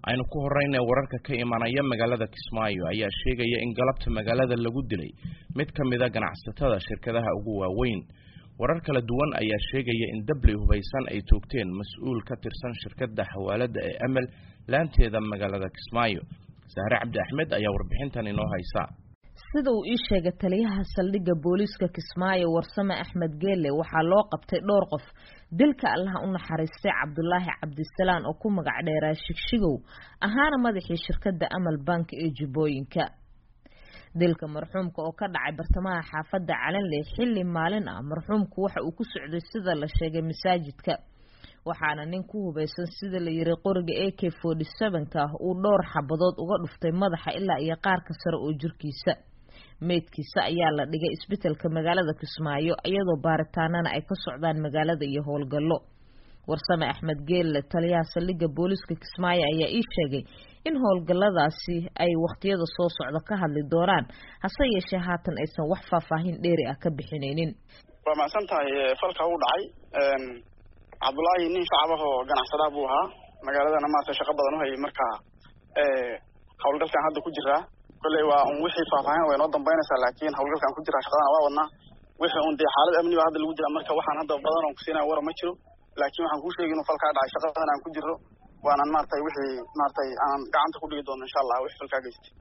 aynu ku horeynay wararka ka imanaya magaalada Kismaayo ayaa sheegaya in galabta magaalada lagu dilay mid ka mid ah ganacsatada shirkadaha ugu waaweyn. warar kala duwan ayaa sheegaya in dabli hubeysan ay toogteen mas'uul ka tirsan shirkadda xawaalada ee Amal laanteeda magaalada Kismaayo. Sahre Cabdi Axmed ayaa warbixintan inoo haysa. sida uu ii sheegay taliyaha saldhigga booliiska Kismaayo Warsame Axmed Geelle waxaa loo qabtay dhowr qof dilka Allah u naxariistay Cabdullaahi Cabdisalaan oo ku magac dheeraa Shigshigow ahaana madaxii shirkadda Amal Bank ee Jubbooyinka. dilka marxuumka oo ka dhacay bartamaha xaafadda Calanle xilli maalin ah marxuumku waxa uu ku socday sida la sheegay masaajidka waxaana nin ku hubeysan sida la yiri qoriga AK47 uu dhowr xabadood uga dhuftay madaxa ilaa iyo qaarka sare oo jirkiisa. meedkiisa ayaa la dhigay isbitaalka magaalada Kismaayo iyadoo baaritaanana ay ka socdaan magaalada iyo howlgallo. Warsame Axmed Geelle taliyaha saldhigga booliiska Kismaayo ayaa ii sheegay in howlgalladaasi ay waqtiyada soo socda ka hadli doonaan hase yeeshee haatan aysan wax faahfaahin dheeri ah ka bixinaynin. waa maasantahay falka uu dhacay Cabdullaahi nin shacab ah oo ganacsada buu ahaa magaaladana maanta shaqo badan u hayay marka howlgalkan hadda ku jira kulay waa wixii faahfaahin way noo dambeynaysaa laakiin howlgalkan ku jira shaqadana waa wadnaa wixii uu xaalad amni ah hadda lagu jira marka waxaan hadda badan oo ku siinaa war ma jiro laakiin waxaan ku sheegay inuu falka dhacay shaqadan aan ku jiro waana maartay wixii maartay aan gacanta ku dhigi doono insha Allah wixii falka geystay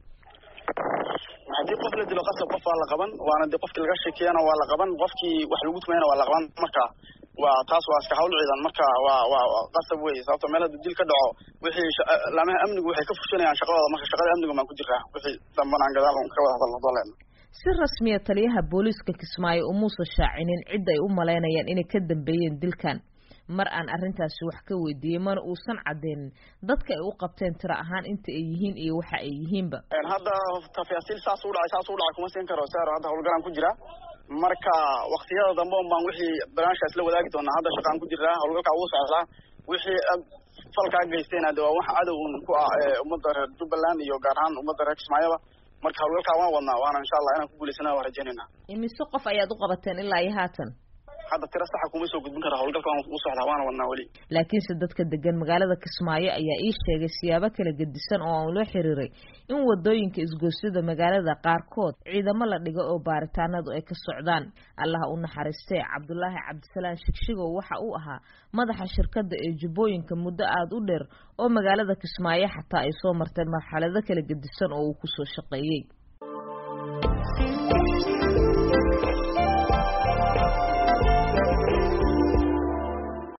hadii qof la dilo qasab qof la qaban waana dii qofkii laga sheekiyana waa la qaban qofkii wax lagu tumeeyana waa la qaban marka waa taas waa iska hawl ciidan marka waa qasab weey sababtoo meel dil ka dhaco wixii lama amnigu waxay ka fushanayaan shaqadooda marka shaqada amnigu ma ku jiraa wixii dambanaan gadaal ka wada hadalno doonayna. si rasmi ah taliyaha booliiska Kismaayo umuusa shaacinin cid ay u maleynayaan inay ka dambeeyeen dilkan mar aan arintaasi wax ka weydiiyay mana uusan cadeyn dadka ay u qabteen tira ahaan inta ay yihiin iyo waxa ay yihiinba. hadda tafaasiil saas u dhacay kuma siin karo saaro hadda howlgalan ku jira marka waqtiyada dambe baan wixii barnaamijkaas la wadaagi doonaa hadda shaqaan ku jira howlgalka ugu socda wixii falka geystayna waa wax cadow ku ah ummadda Jubbaland iyo gaar ahaan ummadda reer Kismaayo marka howlgalka waan wadnaa waana insha Allah inaan ku guuleysano waan rajaynaynaa. imise qof ayaad u qabateen ilaa iyo haatan? hadda tira sax kuma soo gudbin karo howlgalka uu socda waana wadnaa wali laakiin dadka degan magaalada Kismaayo ayaa ii sheegay siyaabo kala gedisan oo aan loo xiriiray in wadooyinka isgoosida magaalada qaarkood ciidamo la dhigo oo baaritaanadu ay ka socdaan. Allah u naxariistay Cabdullaahi Cabdisalaan Shigshigow waxa uu ahaa madaxa shirkadda ee Jubbooyinka muddo aad u dheer oo magaalada Kismaayo xataa ay soo martay marxalado kala gedisan oo uu ku soo shaqeeyay.